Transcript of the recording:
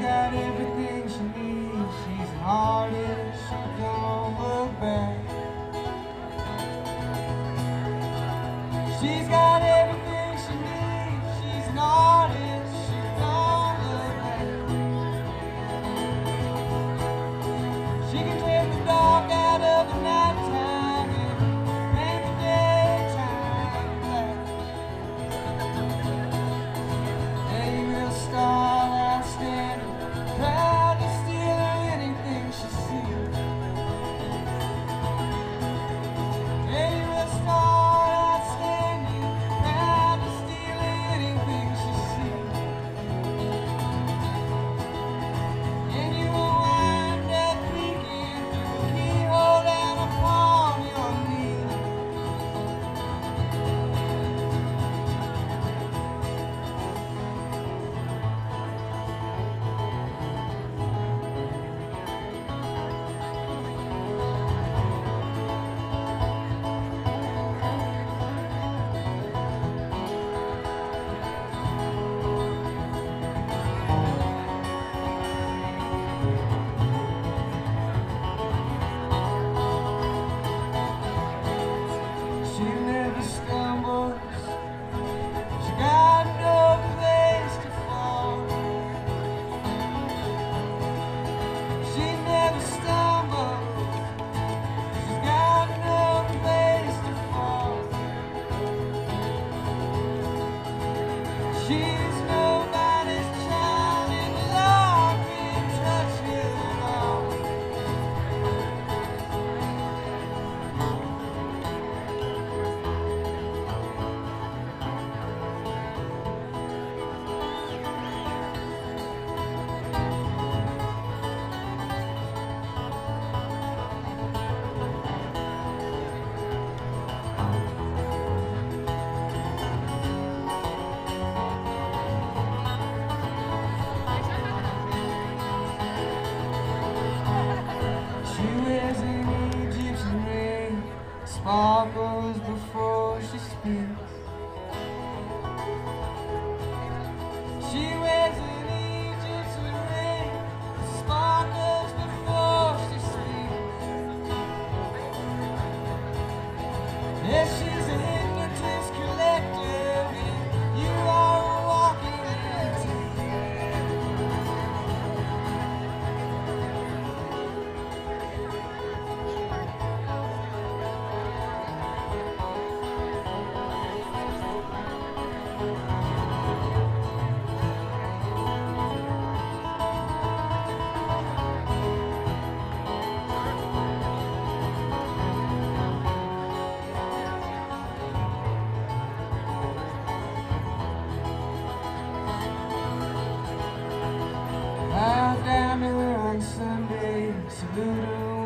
got everything she needs. She's an artist, she don't look back. She's got everything she needs. She's an artist, she don't look back. She can take the dark out of the nighttime and make the daytime black. A-real star, outstanding, proud to steal anything she sees. A-real star, outstanding, proud to steal anything she sees. And you will wind up peeking through a keyhole down upon your knee. She never stumbles. She got no place to fall. She never stumbles. She's got no place to fall. She's nobody's child, and love can touch it all. She wears an Egyptian ring, sparkles before she speaks. She wears an Egyptian ring, sparkles before she speaks. Yes, she's a hypnotist collective, and you are a walking antique. Bow down to her on Sunday, salute her